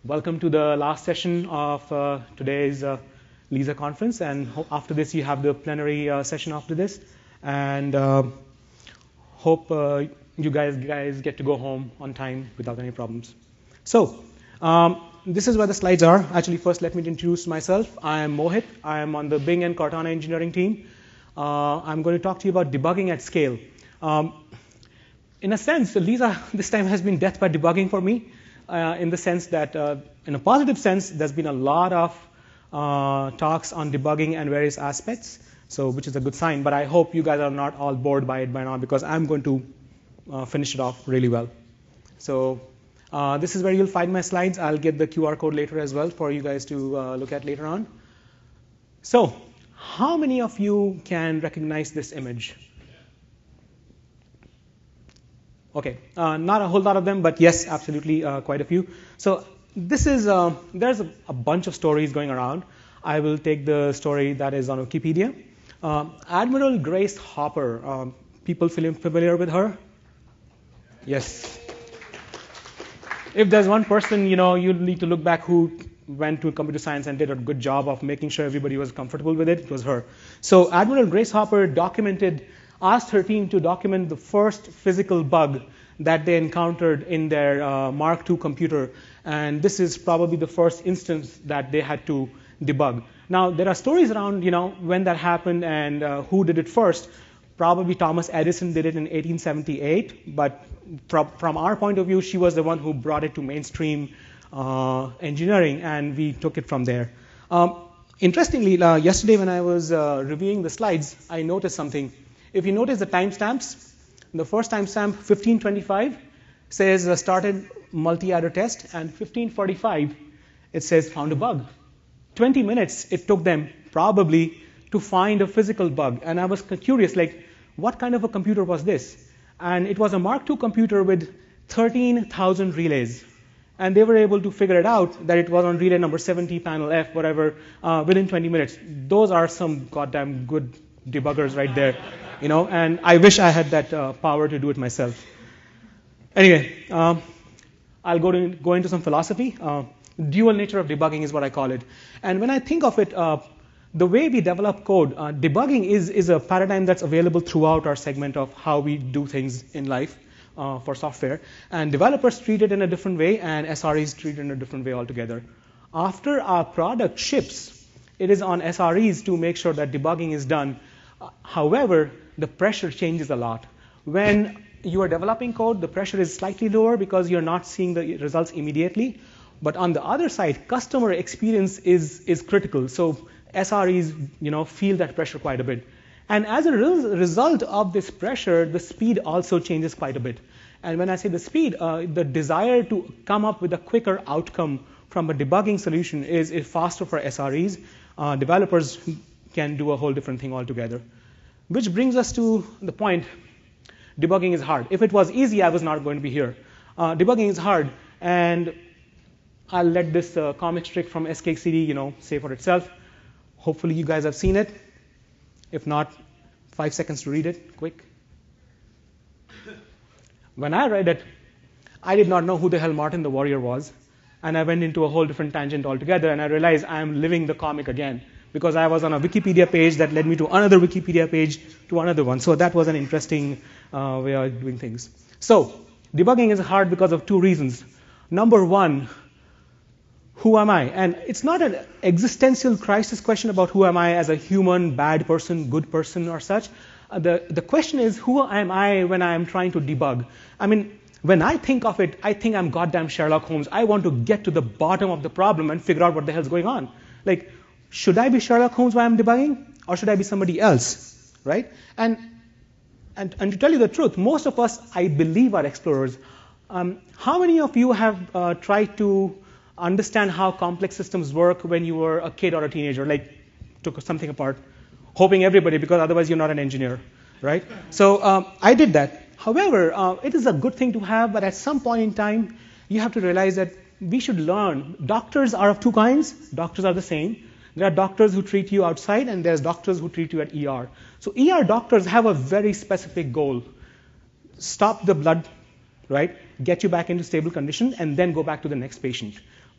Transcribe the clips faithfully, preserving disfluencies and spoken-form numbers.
Welcome to the last session of uh, today's uh, LISA conference, and after this you have the plenary uh, session after this, and uh, hope uh, you guys guys get to go home on time without any problems. So um, this is where the slides are. Actually, first let me introduce myself. I am Mohit. I am on the Bing and Cortana engineering team. Uh, I'm going to talk to you about debugging at scale. Um, in a sense, LISA this time has been death by debugging for me. Uh, in the sense that, uh, in a positive sense, there's been a lot of uh, talks on debugging and various aspects, so which is a good sign. But I hope you guys are not all bored by it by now, because I'm going to uh, finish it off really well. So uh, this is where you'll find my slides. I'll get the Q R code later as well for you guys to uh, look at later on. So how many of you can recognize this image? Okay, uh, not a whole lot of them, but yes, absolutely, uh, quite a few. So this is, uh, there's a, a bunch of stories going around. I will take the story that is on Wikipedia. Uh, Admiral Grace Hopper, um, people feeling familiar with her? Yes. If there's one person, you know, you need to look back who went to computer science and did a good job of making sure everybody was comfortable with it, it was her. So Admiral Grace Hopper documented asked her team to document the first physical bug that they encountered in their uh, Mark two computer. And this is probably the first instance that they had to debug. Now, there are stories around, you know, when that happened and uh, who did it first. Probably Thomas Edison did it in eighteen seventy-eight, but from our point of view, she was the one who brought it to mainstream uh, engineering, and we took it from there. Um, interestingly, uh, yesterday when I was uh, reviewing the slides, I noticed something. If you notice the timestamps, the first timestamp, fifteen twenty-five, says uh, started multi-adder test, and fifteen forty-five, it says found a bug. twenty minutes it took them probably to find a physical bug. And I was curious, like, what kind of a computer was this? And it was a Mark two computer with thirteen thousand relays. And they were able to figure it out that it was on relay number seventy, panel F, whatever, uh, within twenty minutes. Those are some goddamn good debuggers right there. You know, and I wish I had that uh, power to do it myself. Anyway, um, I'll go, to, go into some philosophy. Uh, dual nature of debugging is what I call it. And when I think of it, uh, the way we develop code, uh, debugging is, is a paradigm that's available throughout our segment of how we do things in life uh, for software. And developers treat it in a different way, and S R Es treat it in a different way altogether. After our product ships, it is on S R Es to make sure that debugging is done. Uh, however, the pressure changes a lot. When you are developing code, the pressure is slightly lower because you're not seeing the results immediately. But on the other side, customer experience is, is critical. So S R Es, you know, feel that pressure quite a bit. And as a re- result of this pressure, the speed also changes quite a bit. And when I say the speed, uh, the desire to come up with a quicker outcome from a debugging solution is, is faster for S R Es. Uh, developers can do a whole different thing altogether. Which brings us to the point, debugging is hard. If it was easy, I was not going to be here. Uh, debugging is hard, and I'll let this uh, comic strip from S K C D, you know, say for itself. Hopefully you guys have seen it. If not, five seconds to read it, quick. When I read it, I did not know who the hell Martin the Warrior was, and I went into a whole different tangent altogether, and I realized I am living the comic again, because I was on a Wikipedia page that led me to another Wikipedia page to another one. So that was an interesting uh, way of doing things. So debugging is hard because of two reasons. Number one, who am I? And it's not an existential crisis question about who am I as a human, bad person, good person, or such. Uh, the, the question is, who am I when I am trying to debug? I mean, when I think of it, I think I'm goddamn Sherlock Holmes. I want to get to the bottom of the problem and figure out what the hell's going on. Like, should I be Sherlock Holmes while I'm debugging, or should I be somebody else, right? And, and, and to tell you the truth, most of us, I believe, are explorers. Um, how many of you have uh, tried to understand how complex systems work when you were a kid or a teenager, like took something apart, hoping everybody, because otherwise you're not an engineer, right? So um, I did that. However, uh, it is a good thing to have, but at some point in time, you have to realize that we should learn. Doctors are of two kinds. Doctors are the same. There are doctors who treat you outside, and there's doctors who treat you at E R. So E R doctors have a very specific goal. Stop the blood, right? Get you back into stable condition, and then go back to the next patient.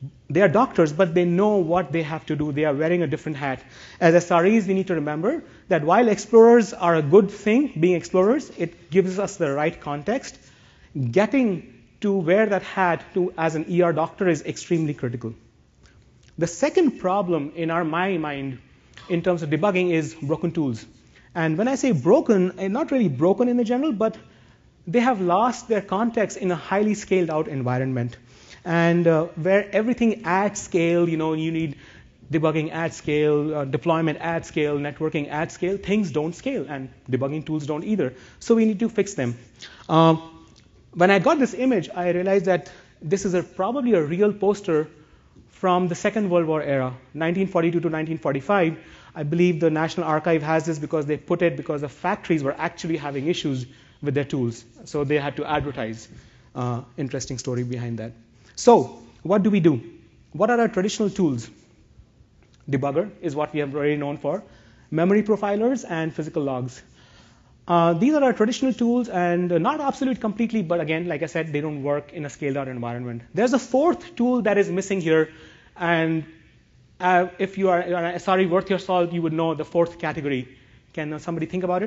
They are doctors, but they know what they have to do. They are wearing a different hat. As S R Es, we need to remember that while explorers are a good thing, being explorers, it gives us the right context. Getting to wear that hat to, as an E R doctor is extremely critical. The second problem in our my mind in terms of debugging is broken tools. And when I say broken, not really broken in the general, but they have lost their context in a highly scaled out environment. And uh, where everything at scale, you know, you need debugging at scale, uh, deployment at scale, networking at scale, things don't scale, and debugging tools don't either. So we need to fix them. Uh, when I got this image, I realized that this is a, probably a real poster from the Second World War era, nineteen forty-two to nineteen forty-five. I believe the National Archive has this because they put it because the factories were actually having issues with their tools. So they had to advertise. Uh, interesting story behind that. So what do we do? What are our traditional tools? Debugger is what we have already known for. Memory profilers and physical logs. Uh, these are our traditional tools, and not obsolete completely, but again, like I said, they don't work in a scaled out environment. There's a fourth tool that is missing here, and uh, if you are uh, sorry, worth your salt, you would know the fourth category. Can uh, somebody think about it?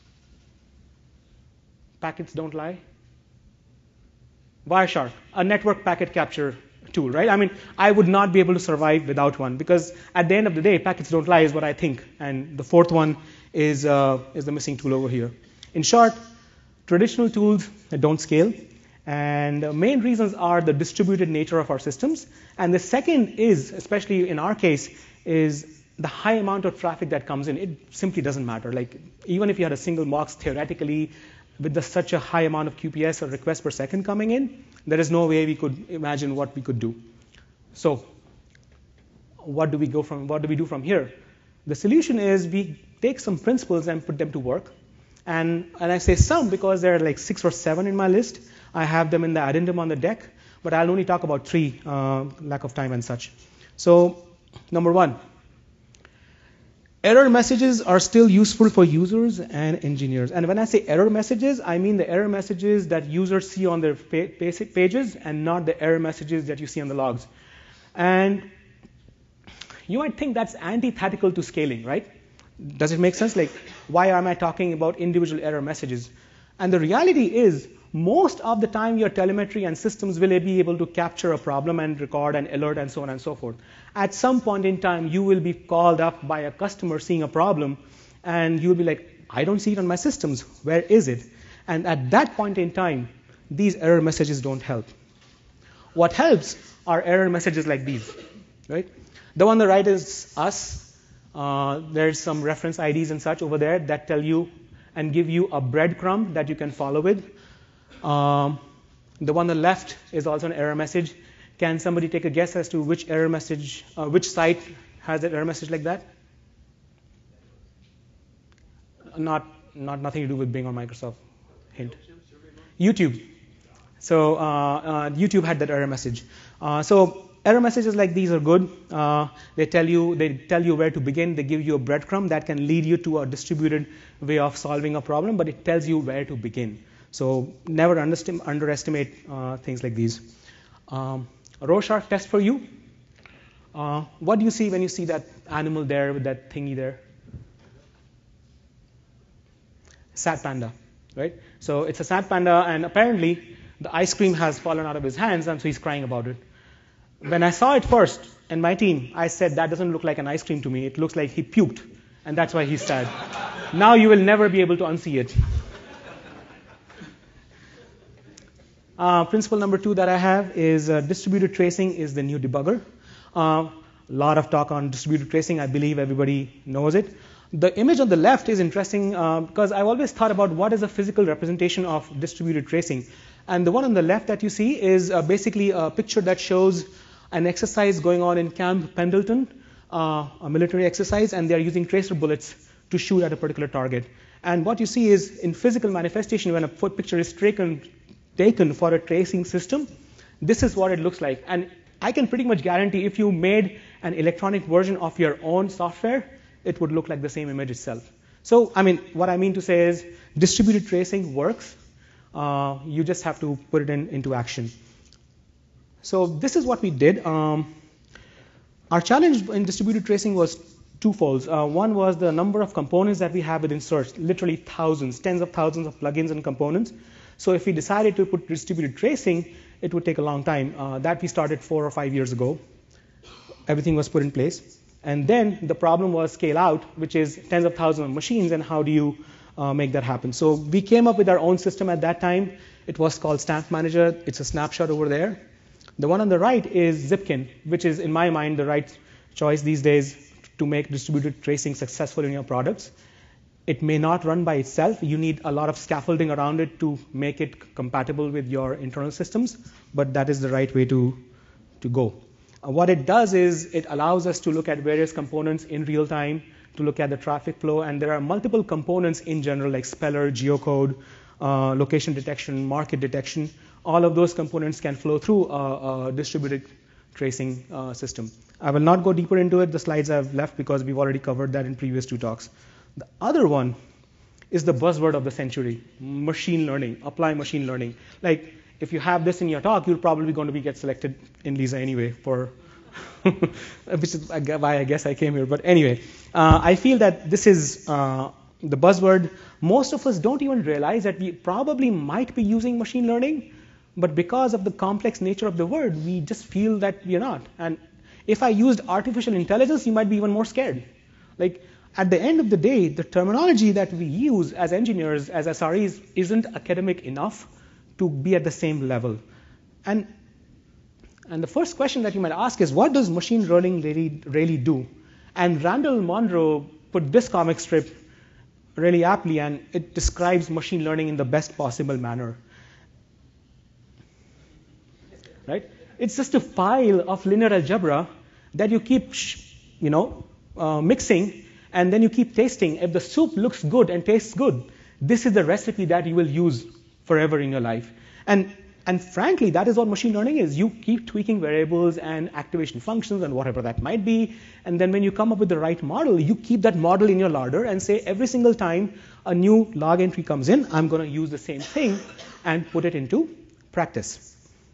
Packets don't lie. Wireshark, a network packet capture tool, right? I mean, I would not be able to survive without one because at the end of the day, packets don't lie is what I think. And the fourth one is, uh, is the missing tool over here. In short, traditional tools that don't scale. And the main reasons are the distributed nature of our systems. And the second is, especially in our case, is the high amount of traffic that comes in. It simply doesn't matter. Like, even if you had a single MOX, theoretically, with the, such a high amount of Q P S or requests per second coming in, there is no way we could imagine what we could do. So what do we go from? What do we do from here? The solution is we take some principles and put them to work. And, and I say some because there are like six or seven in my list. I have them in the addendum on the deck, but I'll only talk about three, uh, lack of time and such. So number one, error messages are still useful for users and engineers. And when I say error messages, I mean the error messages that users see on their basic pages and not the error messages that you see on the logs. And you might think that's antithetical to scaling, right? Does it make sense? Like, why am I talking about individual error messages? And the reality is, most of the time your telemetry and systems will be able to capture a problem and record and alert and so on and so forth. At some point in time, you will be called up by a customer seeing a problem, and you'll be like, I don't see it on my systems. Where is it? And at that point in time, these error messages don't help. What helps are error messages like these, right? The one on the right is us. Uh, there's some reference I Ds and such over there that tell you and give you a breadcrumb that you can follow with. Um, the one on the left is also an error message. Can somebody take a guess as to which error message, uh, which site has an error message like that? Not, not nothing to do with Bing or Microsoft. Hint. YouTube. So uh, uh, YouTube had that error message. Uh, so error messages like these are good. Uh, they tell you they tell you where to begin. They give you a breadcrumb that can lead you to a distributed way of solving a problem, but it tells you where to begin. So never underestimate uh, things like these. Um, a Rorschach test for you. Uh, what do you see when you see that animal there with that thingy there? Sad panda, right? So it's a sad panda, and apparently the ice cream has fallen out of his hands, and so he's crying about it. When I saw it first in my team, I said, that doesn't look like an ice cream to me. It looks like he puked, and that's why he's sad. Now you will never be able to unsee it. Uh, principle number two that I have is uh, distributed tracing is the new debugger. A uh, lot of talk on distributed tracing. I believe everybody knows it. The image on the left is interesting uh, because I've always thought about what is a physical representation of distributed tracing. And the one on the left that you see is uh, basically a picture that shows an exercise going on in Camp Pendleton, uh, a military exercise, and they're using tracer bullets to shoot at a particular target. And what you see is in physical manifestation, when a picture is taken, taken for a tracing system, this is what it looks like. And I can pretty much guarantee if you made an electronic version of your own software, it would look like the same image itself. So, I mean, what I mean to say is distributed tracing works. Uh, you just have to put it in, into action. So this is what we did. Um, our challenge in distributed tracing was twofold. Uh, one was the number of components that we have within search, literally thousands, tens of thousands of plugins and components. So if we decided to put distributed tracing, it would take a long time. Uh, that we started four or five years ago. Everything was put in place. And then the problem was scale out, which is tens of thousands of machines, and how do you uh, make that happen? So we came up with our own system at that time. It was called Stamp Manager. It's a snapshot over there. The one on the right is Zipkin, which is, in my mind, the right choice these days to make distributed tracing successful in your products. It may not run by itself. You need a lot of scaffolding around it to make it compatible with your internal systems, but that is the right way to, to go. Uh, what it does is it allows us to look at various components in real time, to look at the traffic flow, and there are multiple components in general, like speller, geocode, uh, location detection, market detection. All of those components can flow through a, a distributed tracing uh, system. I will not go deeper into it. The slides I've left because we've already covered that in previous two talks. The other one is the buzzword of the century, machine learning, apply machine learning. Like, if you have this in your talk, you're probably going to be get selected in Lisa anyway, for which is why I guess I came here. But anyway, uh, I feel that this is uh, the buzzword. Most of us don't even realize that we probably might be using machine learning, but because of the complex nature of the word, we just feel that we are not. And if I used artificial intelligence, you might be even more scared. Like, at the end of the day, the terminology that we use as engineers, as S R Es, isn't academic enough to be at the same level. And, and the first question that you might ask is, what does machine learning really, really do? And Randall Monroe put this comic strip really aptly, and it describes machine learning in the best possible manner. Right? It's just a pile of linear algebra that you keep, you know, uh, mixing, and then you keep tasting. If the soup looks good and tastes good, this is the recipe that you will use forever in your life. And, and frankly, that is what machine learning is. You keep tweaking variables and activation functions and whatever that might be, and then when you come up with the right model, you keep that model in your larder and say, every single time a new log entry comes in, I'm going to use the same thing and put it into practice.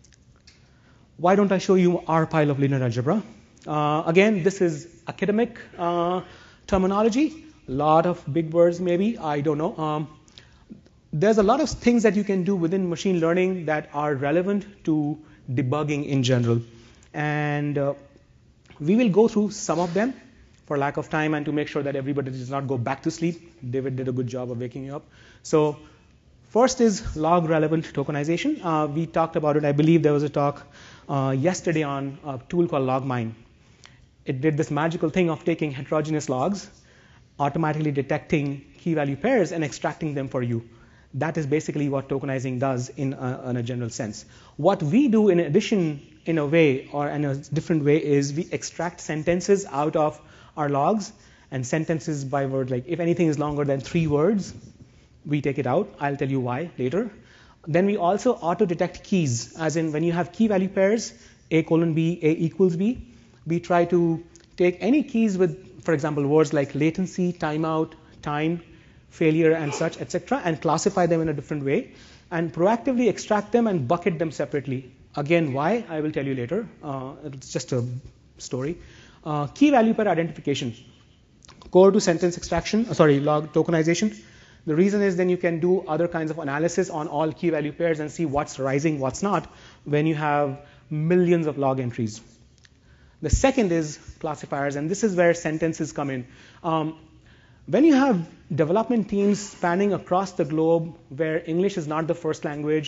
Why don't I show you our pile of linear algebra? Uh, again, this is academic uh, terminology. A lot of big words, maybe. I don't know. Um, there's a lot of things that you can do within machine learning that are relevant to debugging in general. And uh, we will go through some of them for lack of time and to make sure that everybody does not go back to sleep. David did a good job of waking you up. So first is log relevant tokenization. Uh, we talked about it. I believe there was a talk uh, yesterday on a tool called LogMine. It did this magical thing of taking heterogeneous logs, automatically detecting key value pairs, and extracting them for you. That is basically what tokenizing does in a, in a general sense. What we do in addition, in a way, or in a different way, is we extract sentences out of our logs, and sentences by word, like if anything is longer than three words, we take it out. I'll tell you why later. Then we also auto-detect keys, as in when you have key value pairs, A colon B, A equals B, we try to take any keys with, for example, words like latency, timeout, time, failure, and such, et cetera, and classify them in a different way, and proactively extract them and bucket them separately. Again, why? I will tell you later. Uh, it's just a story. Uh, key value pair identification. Core to sentence extraction, uh, sorry, log tokenization. The reason is then you can do other kinds of analysis on all key value pairs and see what's rising, what's not, when you have millions of log entries. The second is classifiers, and this is where sentences come in. Um, when you have development teams spanning across the globe where English is not the first language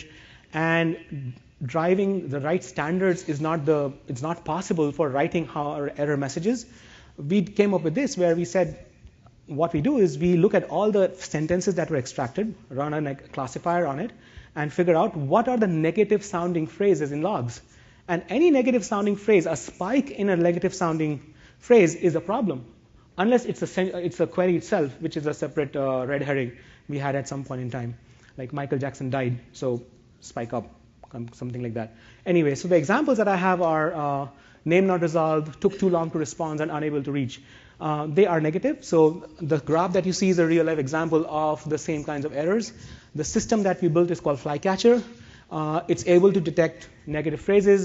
and driving the right standards is not the, it's not possible for writing our error messages, we came up with this where we said, what we do is we look at all the sentences that were extracted, run a classifier on it, and figure out what are the negative sounding phrases in logs. And any negative sounding phrase, a spike in a negative sounding phrase is a problem, unless it's a, it's a query itself, which is a separate uh, red herring we had at some point in time. Like Michael Jackson died, so spike up, something like that. Anyway, so the examples that I have are uh, name not resolved, took too long to respond, and unable to reach. Uh, they are negative, so the graph that you see is a real-life example of the same kinds of errors. The system that we built is called Flycatcher. Uh, it's able to detect negative phrases,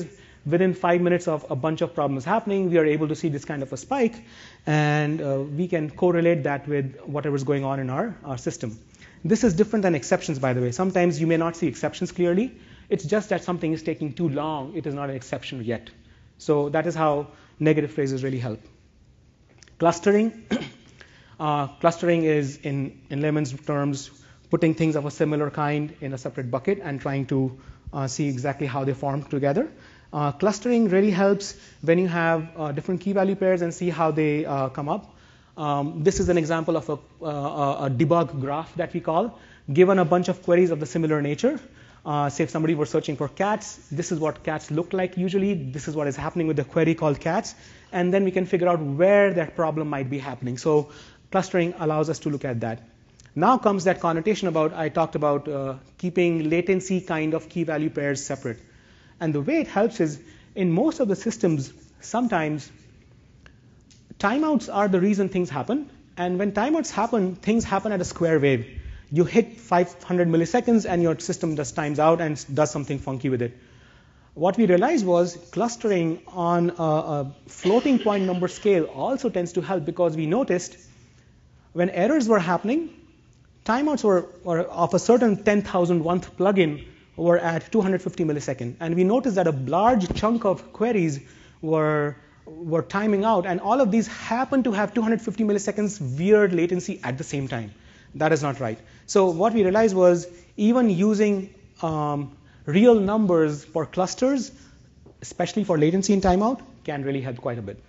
within five minutes of a bunch of problems happening, we are able to see this kind of a spike, and uh, we can correlate that with whatever's going on in our, our system. This is different than exceptions, by the way. Sometimes you may not see exceptions clearly. It's just that something is taking too long. It is not an exception yet. So that is how negative phrases really help. Clustering. uh, clustering is, in, in layman's terms, putting things of a similar kind in a separate bucket and trying to uh, see exactly how they form together. Uh, clustering really helps when you have uh, different key value pairs and see how they uh, come up. Um, this is an example of a, uh, a debug graph that we call. Given a bunch of queries of the similar nature, uh, say if somebody were searching for cats, this is what cats look like usually. This is what is happening with the query called cats. And then we can figure out where that problem might be happening. So clustering allows us to look at that. Now comes that connotation about, I talked about uh, keeping latency kind of key value pairs separate. And the way it helps is, in most of the systems, sometimes timeouts are the reason things happen. And when timeouts happen, things happen at a square wave. You hit five hundred milliseconds and your system just times out and does something funky with it. What we realized was clustering on a, a floating point number scale also tends to help, because we noticed when errors were happening, timeouts were, were of a certain ten thousand one th plugin were at two hundred fifty milliseconds. And we noticed that a large chunk of queries were, were timing out, and all of these happen to have two hundred fifty milliseconds weird latency at the same time. That is not right. So what we realized was, even using um, real numbers for clusters, especially for latency and timeout, can really help quite a bit.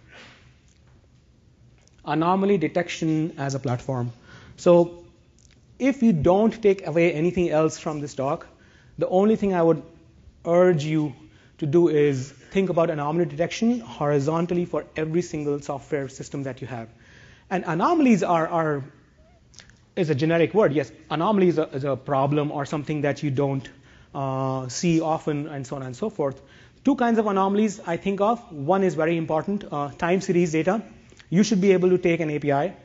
Anomaly detection as a platform. So if you don't take away anything else from this talk, the only thing I would urge you to do is think about anomaly detection horizontally for every single software system that you have. And anomalies are, are is a generic word. Yes, anomaly is a, is a problem or something that you don't uh, see often, and so on and so forth. Two kinds of anomalies I think of. One is very important, uh, time series data. You should be able to take an A P I,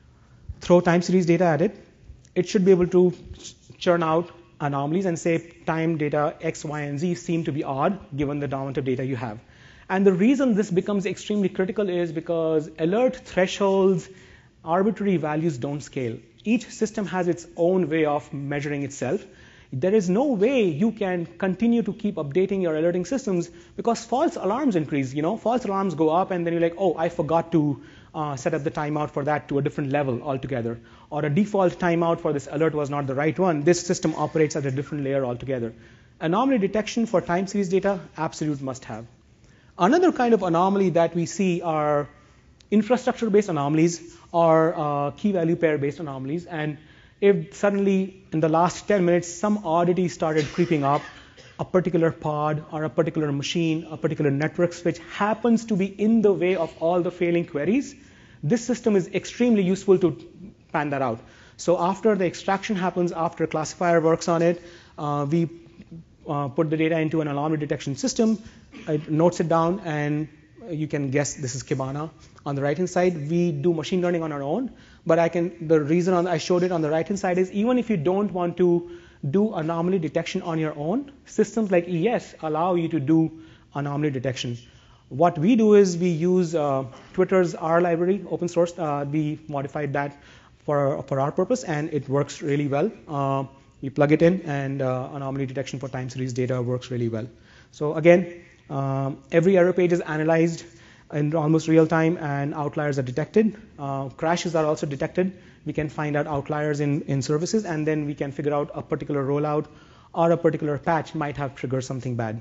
throw time series data at it. It should be able to churn out anomalies and say time data X, Y, and Z seem to be odd given the amount of data you have. And the reason this becomes extremely critical is because alert thresholds, arbitrary values don't scale. Each system has its own way of measuring itself. There is no way you can continue to keep updating your alerting systems, because false alarms increase. You know, false alarms go up, and then you're like, oh, I forgot to uh, set up the timeout for that to a different level altogether. Or a default timeout for this alert was not the right one. This system operates at a different layer altogether. Anomaly detection for time series data, absolute must-have. Another kind of anomaly that we see are infrastructure-based anomalies or uh, key value pair-based anomalies. And if suddenly in the last ten minutes some oddity started creeping up, a particular pod or a particular machine, a particular network switch happens to be in the way of all the failing queries, this system is extremely useful to pan that out. So after the extraction happens, after classifier works on it, uh, we uh, put the data into an anomaly detection system, it notes it down, and you can guess this is Kibana. On the right-hand side, we do machine learning on our own, but I can, the reason on, I showed it on the right-hand side is, even if you don't want to do anomaly detection on your own, systems like E S allow you to do anomaly detection. What we do is we use uh, Twitter's R library, open source. Uh, we modified that for, for our purpose, and it works really well. Uh, we plug it in, and uh, anomaly detection for time series data works really well. So again, um, every error page is analyzed in almost real time, and outliers are detected. Uh, crashes are also detected. We can find out outliers in, in services, and then we can figure out a particular rollout or a particular patch might have triggered something bad.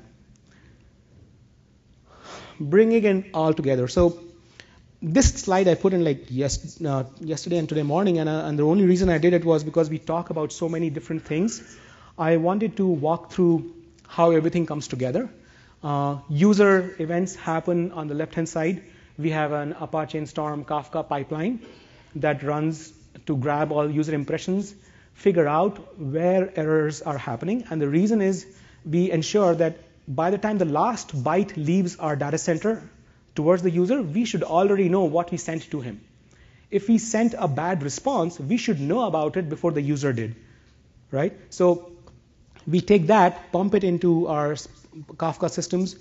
Bringing it all together. So this slide I put in like yes, uh, yesterday and today morning, and, uh, and the only reason I did it was because we talk about so many different things. I wanted to walk through how everything comes together. Uh, user events happen on the left-hand side. We have an Apache Storm Kafka pipeline that runs to grab all user impressions, figure out where errors are happening. And the reason is we ensure that by the time the last byte leaves our data center towards the user, we should already know what we sent to him. If we sent a bad response, we should know about it before the user did, right? So we take that, pump it into our Kafka systems,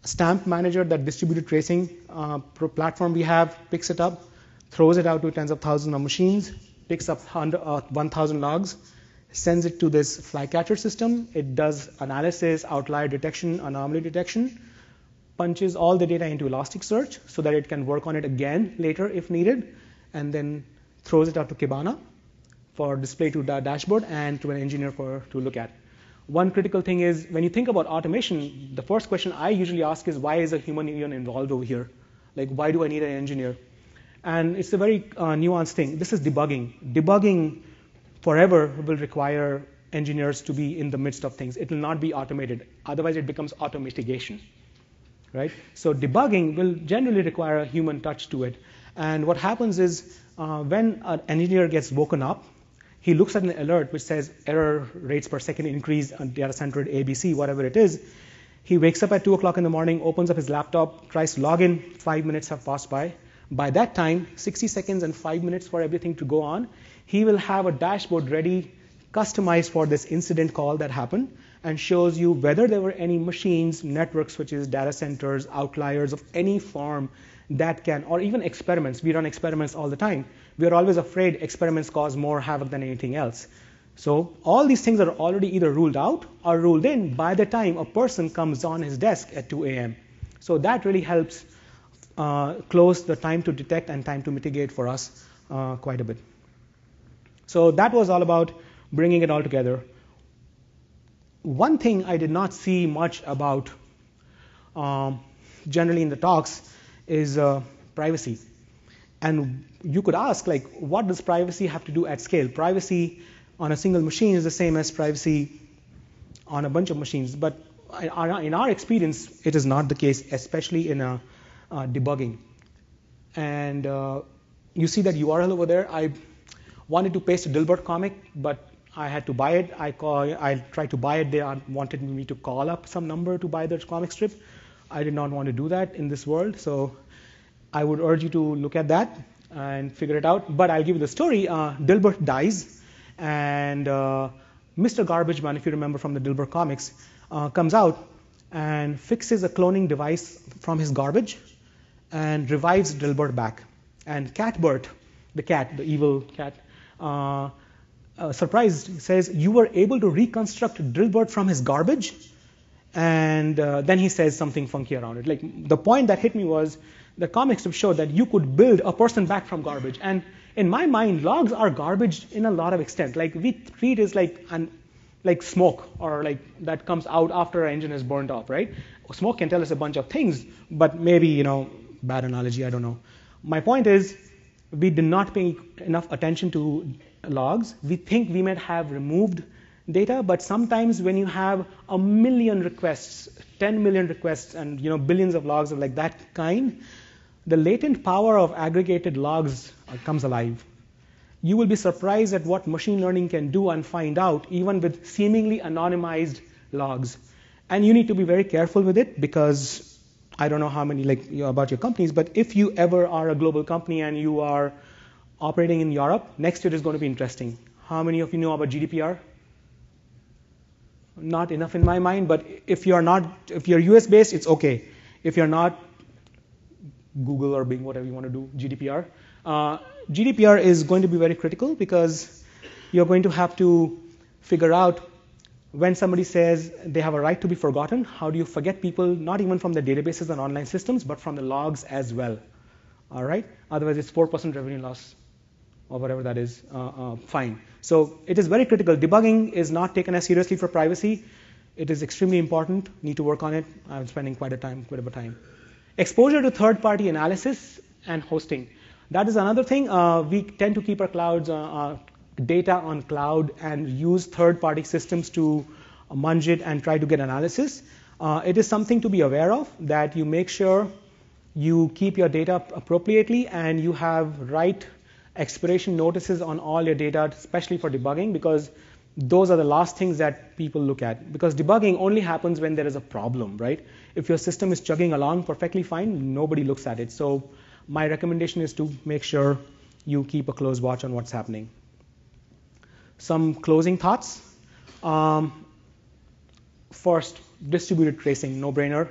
Stamp Manager, that distributed tracing uh, platform we have, picks it up, throws it out to tens of thousands of machines, picks up one thousand logs, sends it to this flycatcher system. It does analysis, outlier detection, anomaly detection, punches all the data into Elasticsearch so that it can work on it again later if needed, and then throws it out to Kibana for display to the dashboard and to an engineer for to look at. One critical thing is, when you think about automation, the first question I usually ask is, why is a human even involved over here? Like, why do I need an engineer? And it's a very uh, nuanced thing. This is debugging. Debugging forever will require engineers to be in the midst of things. It will not be automated. Otherwise, it becomes auto-mitigation, right? So debugging will generally require a human touch to it. And what happens is, uh, when an engineer gets woken up, he looks at an alert which says error rates per second increase on data center A B C, whatever it is. He wakes up at two o'clock in the morning, opens up his laptop, tries to log in. Five minutes have passed by. By that time, sixty seconds and five minutes for everything to go on. He will have a dashboard ready, customized for this incident call that happened, and shows you whether there were any machines, network switches, data centers, outliers of any form that can, or even experiments. We run experiments all the time. We are always afraid experiments cause more havoc than anything else. So all these things are already either ruled out or ruled in by the time a person comes on his desk at two A M So that really helps uh, close the time to detect and time to mitigate for us uh, quite a bit. So that was all about bringing it all together. One thing I did not see much about um, generally in the talks is uh, privacy. And you could ask, like, what does privacy have to do at scale? Privacy on a single machine is the same as privacy on a bunch of machines. But in our experience, it is not the case, especially in a, uh, debugging. And uh, you see that U R L over there. I wanted to paste a Dilbert comic, but I had to buy it. I, call, I tried to buy it. They wanted me to call up some number to buy the comic strip. I did not want to do that in this world. So I would urge you to look at that and figure it out. But I'll give you the story. Uh, Dilbert dies, and uh, Mister Garbage Man, if you remember from the Dilbert comics, uh, comes out and fixes a cloning device from his garbage and revives Dilbert back. And Catbert, the cat, the evil cat, uh, uh, surprised, says, "You were able to reconstruct Dilbert from his garbage?" And uh, then he says something funky around it. Like, the point that hit me was, the comic strip showed that you could build a person back from garbage. And in my mind, logs are garbage in a lot of extent. Like, we treat it as like an, like smoke, or like that comes out after our engine is burned off, right? Smoke can tell us a bunch of things, but maybe, you know, bad analogy, I don't know. My point is, we did not pay enough attention to logs. We think we might have removed data, but sometimes when you have a million requests, ten million requests, and you know billions of logs of like that kind, the latent power of aggregated logs uh, comes alive. You will be surprised at what machine learning can do and find out, even with seemingly anonymized logs. And you need to be very careful with it, because I don't know how many, like, you know, about your companies, but if you ever are a global company and you are operating in Europe, next year is going to be interesting. How many of you know about G D P R? Not enough in my mind, but if you're not, if you're U S based, it's okay. If you're not, Google or Bing, whatever you want to do, G D P R. Uh, G D P R is going to be very critical, because you're going to have to figure out when somebody says they have a right to be forgotten, how do you forget people, not even from the databases and online systems, but from the logs as well. All right? Otherwise, it's four percent revenue loss, or whatever that is, uh, uh, fine. So it is very critical. Debugging is not taken as seriously for privacy. It is extremely important. Need to work on it. I'm spending quite a time, quite a bit of time. Exposure to third-party analysis and hosting. That is another thing. Uh, we tend to keep our clouds, uh, uh, data on cloud, and use third-party systems to uh, munge it and try to get analysis. Uh, it is something to be aware of, that you make sure you keep your data appropriately and you have right expiration notices on all your data, especially for debugging, because those are the last things that people look at. Because debugging only happens when there is a problem, right? If your system is chugging along perfectly fine, nobody looks at it. So my recommendation is to make sure you keep a close watch on what's happening. Some closing thoughts. Um, first, distributed tracing, no-brainer.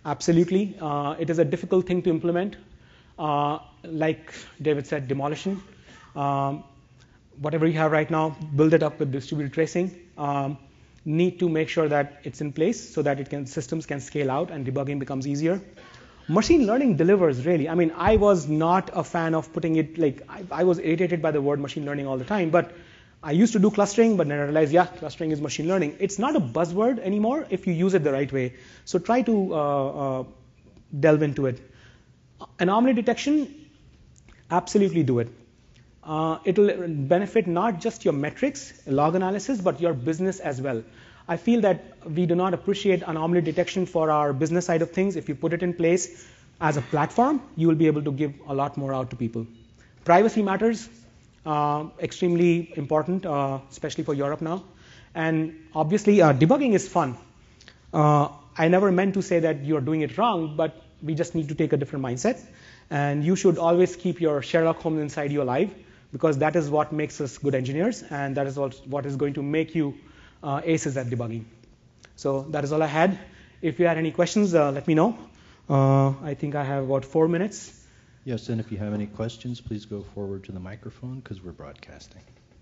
Absolutely. Uh, it is a difficult thing to implement. Uh, like David said, demolition. Um, whatever you have right now, build it up with distributed tracing. Um, need to make sure that it's in place so that it can systems can scale out and debugging becomes easier. Machine learning delivers, really. I mean, I was not a fan of putting it, like, I, I was irritated by the word machine learning all the time, but I used to do clustering, but then I realized, yeah, clustering is machine learning. It's not a buzzword anymore if you use it the right way. So try to uh, uh, delve into it. Anomaly detection, absolutely do it. Uh, it'll benefit not just your metrics, log analysis, but your business as well. I feel that we do not appreciate anomaly detection for our business side of things. If you put it in place as a platform, you will be able to give a lot more out to people. Privacy matters, uh, extremely important, uh, especially for Europe now. And obviously, uh, debugging is fun. Uh, I never meant to say that you're doing it wrong, but we just need to take a different mindset. And you should always keep your Sherlock Holmes inside you alive, because that is what makes us good engineers, and that is what is going to make you uh, aces at debugging. So that is all I had. If you had any questions, uh, let me know. Uh, I think I have about four minutes. Yes, and if you have any questions, please go forward to the microphone because we're broadcasting.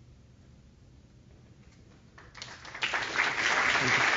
Thank you.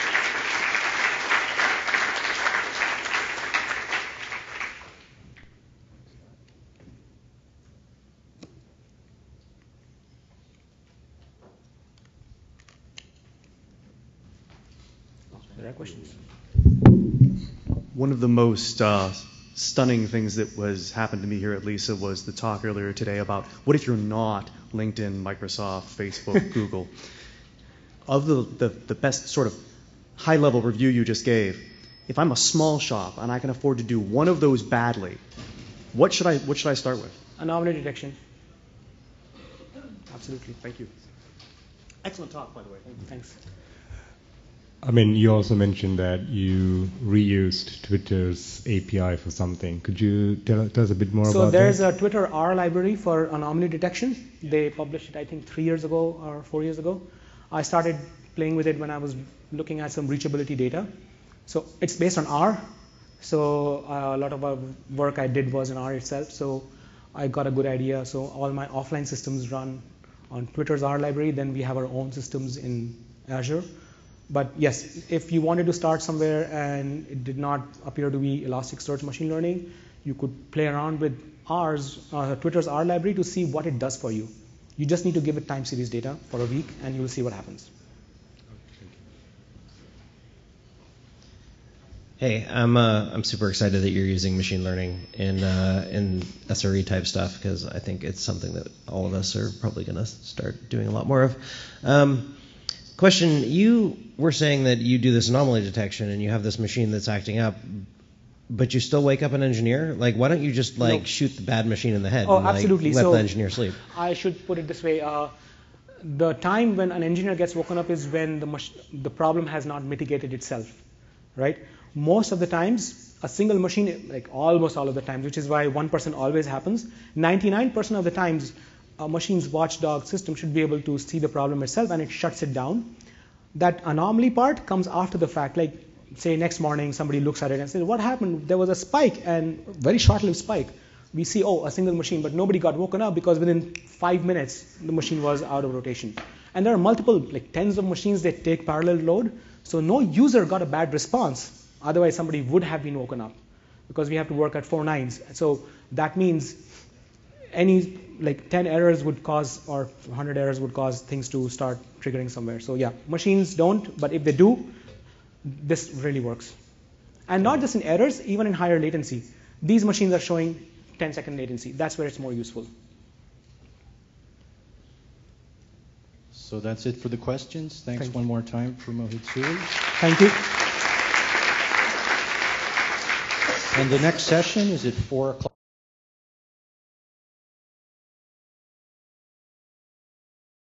There are questions. One of the most uh, stunning things that was happened to me here at Lisa was the talk earlier today about what if you're not LinkedIn, Microsoft, Facebook, Google. Of the, the, the best sort of high-level review you just gave, if I'm a small shop and I can afford to do one of those badly, what should I what should I start with? Anomaly detection. Absolutely. Thank you. Excellent talk, by the way. Thank you. Thanks. I mean, you also mentioned that you reused Twitter's A P I for something. Could you tell, tell us a bit more so about that? So there's a Twitter R library for anomaly detection. They published it, I think, three years ago or four years ago. I started playing with it when I was looking at some reachability data. So it's based on R. So uh, a lot of our work I did was in R itself. So I got a good idea. So all my offline systems run on Twitter's R library. Then we have our own systems in Azure. But yes, if you wanted to start somewhere and it did not appear to be Elasticsearch machine learning, you could play around with R's, uh, Twitter's R library to see what it does for you. You just need to give it time series data for a week, and you'll see what happens. Hey, I'm uh, I'm super excited that you're using machine learning in uh, in S R E type stuff, because I think it's something that all of us are probably going to start doing a lot more of. Um, question: you were saying that you do this anomaly detection and you have this machine that's acting up, but you still wake up an engineer? Like, why don't you just like no. shoot the bad machine in the head? Oh, and, absolutely. Like, let so the engineer sleep. I should put it this way: uh, the time when an engineer gets woken up is when the mach- the problem has not mitigated itself, right? Most of the times, a single machine, like almost all of the times, which is why one percent always happens, ninety-nine percent of the times, a machine's watchdog system should be able to see the problem itself and it shuts it down. That anomaly part comes after the fact. Like, say next morning, somebody looks at it and says, what happened? There was a spike, and very short-lived spike. We see, oh, a single machine, but nobody got woken up because within five minutes, the machine was out of rotation. And there are multiple, like tens of machines that take parallel load, so no user got a bad response. Otherwise, somebody would have been woken up, because we have to work at four nines. So that means any like ten errors would cause, or one hundred errors would cause things to start triggering somewhere. So yeah, machines don't, but if they do, this really works. And not just in errors, even in higher latency. These machines are showing ten second latency. That's where it's more useful. So that's it for the questions. Thanks Thank one more time for Mohit Suri. Thank you. And the next session is at four o'clock.